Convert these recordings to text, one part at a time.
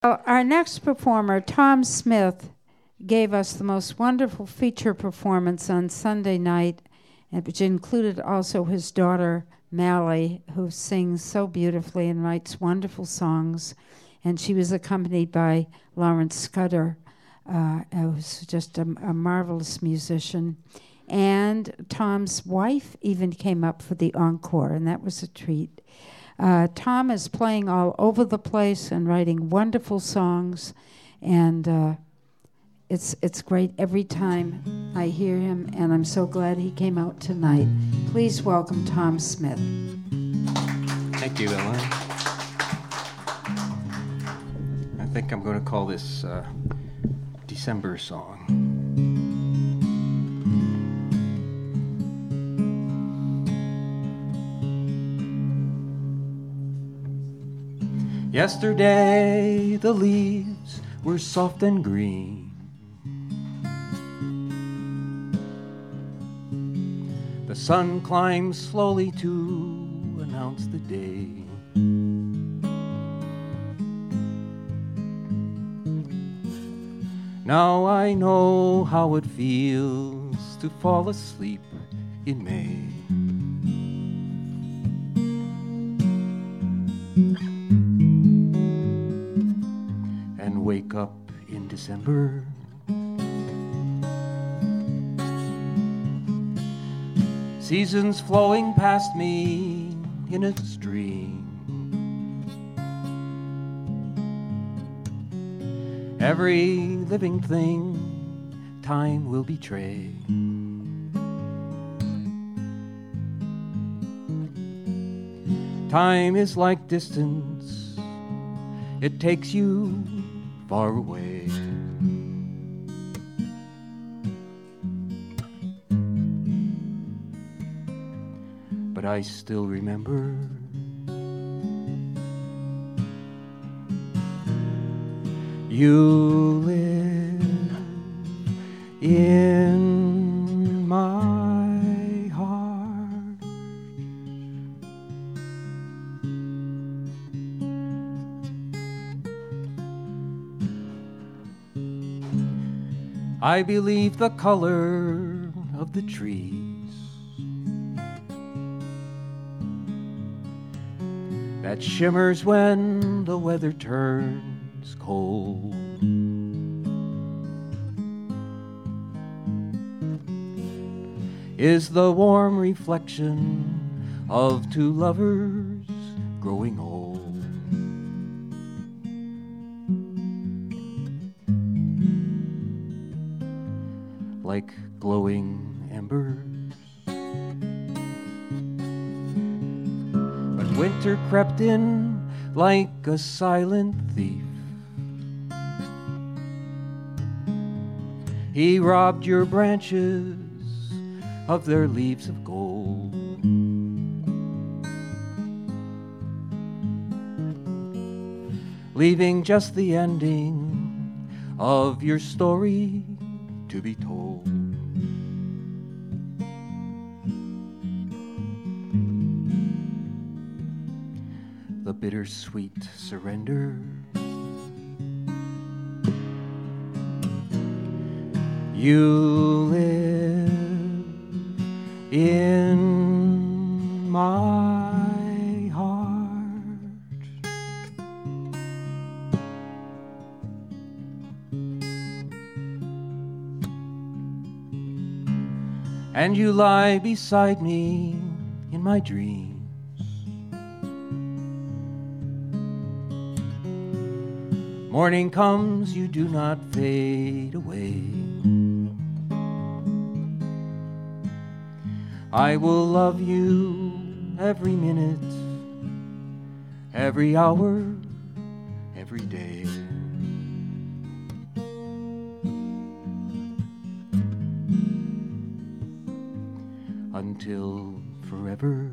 Our next performer, Tom Smith, gave us the most wonderful feature performance on Sunday night, which included also his daughter, Mally, who sings so beautifully and writes wonderful songs. And she was accompanied by Lawrence Scudder, who's just a marvelous musician. And Tom's wife even came up for the encore, and that was a treat. Tom is playing all over the place and writing wonderful songs, and it's great every time I hear him, and I'm so glad he came out tonight. Please welcome Tom Smith. Thank you, Ellen. I think I'm going to call this December song. Yesterday the leaves were soft and green. The sun climbs slowly to announce the day. Now I know how it feels to fall asleep in May. And wake up in December. Seasons flowing past me in a stream. Every living thing time will betray. Time is like distance, it takes you far away. But I still remember you live in my heart. I believe the color of the trees that shimmers when the weather turns cold. Is the warm reflection of two lovers growing old. Like glowing embers. But winter crept in like a silent thief. He robbed your branches of their leaves of gold. Leaving just the ending of your story to be told. The bittersweet surrender. You live in my heart. And you lie beside me in my dreams. Morning comes, you do not fade away. I will love you every minute, every hour, every day. Until forever.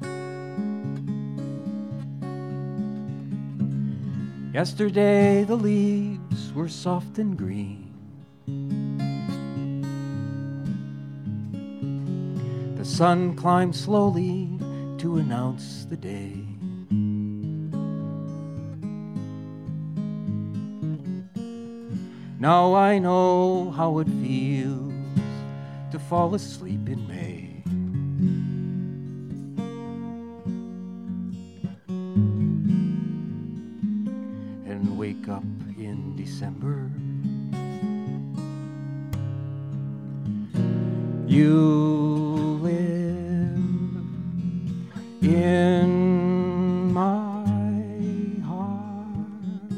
Yesterday the leaves were soft and green. The sun climbed slowly to announce the day. Now I know how it feels to fall asleep in May. And wake up in December. You live in my heart.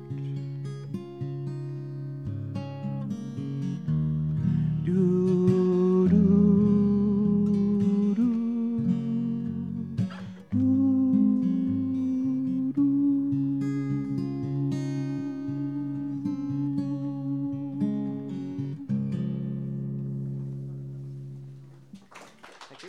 Do, do, do, do, do. Thank you.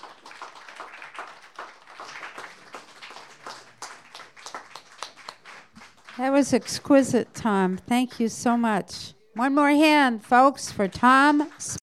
That was exquisite, Tom. Thank you so much. One more hand, folks, for Tom Smith.